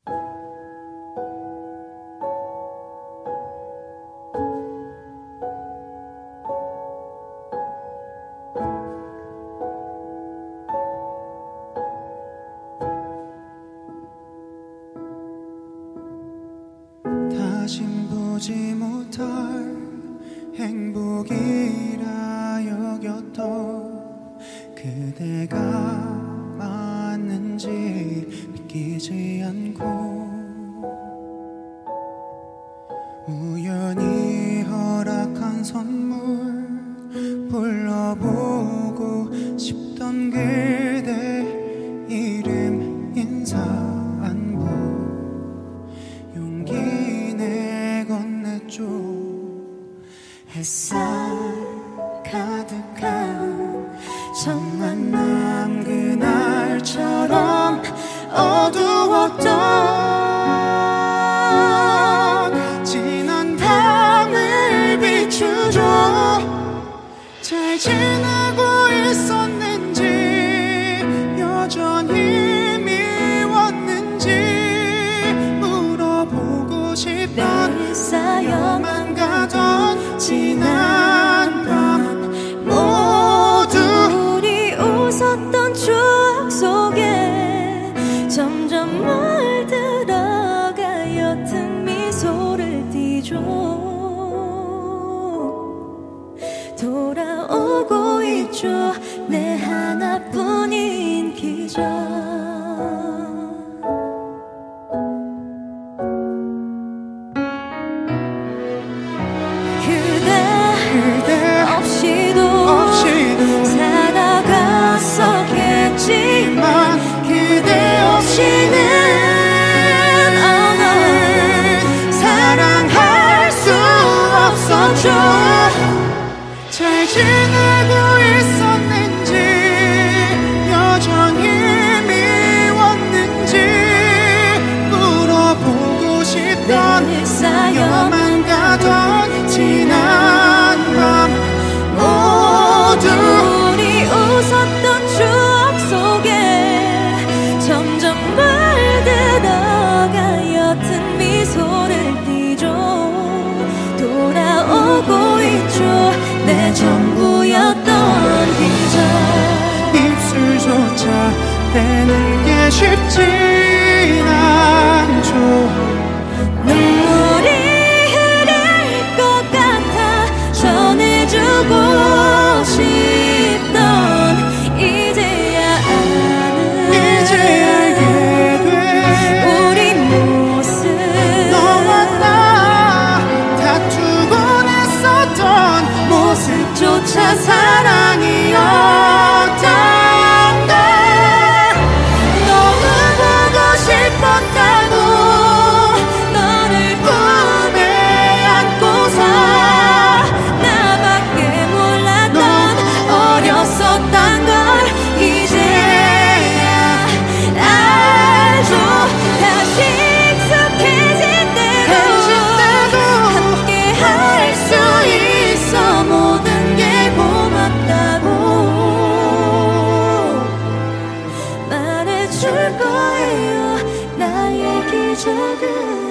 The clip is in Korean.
다신 보지 못할 행복이라 여겼던 그대가 맞는지 믿기지 않고 우연히 허락한 선물 불러보고 싶던 그대 이름 인사 안부 용기 내 건넸죠. 햇살 가득한 첫 만남 그날처럼 어두웠던 지난 밤을 비추죠. 잘 지내고 있었는지 여전히 미웠는지 물어보고 싶던 쌓여만 가던 지난 밤 모두 우리 웃었던 추억 속에 점점 물들어가 옅은 미소를 띠죠. 돌아오고 있죠. 내 하나뿐인 기적. 그대 없이도 살아갔었겠지만 그대 없이는 사랑할 수 없었죠. 잘 지내고 있었는지 여전히 미웠는지 물어보고 싶던 쌓여만 가던 지난 밤 모두 우리 웃었던 추억 속에 점점 물들어가 옅은 미소를 띠죠. 돌아오고 있죠. 내 전부였던 기적. 입술조차 떼는 게 쉽진 않죠. 눈물이 흐를 것 같아 전해주고 싶던 이제야 아는 이제 알게 돼 우리 모습 너와 나 다투곤 했었던 모습조차 사랑이었던 걸 너무 보고 싶었다고 너를 품에 안고서 나밖에 몰랐던 어렸었던 걸 이제야 알죠. 다시 익숙해질 때도 함께 할 수 있어 모든 게 고맙다고 말해줄 거예요. 나의 기적은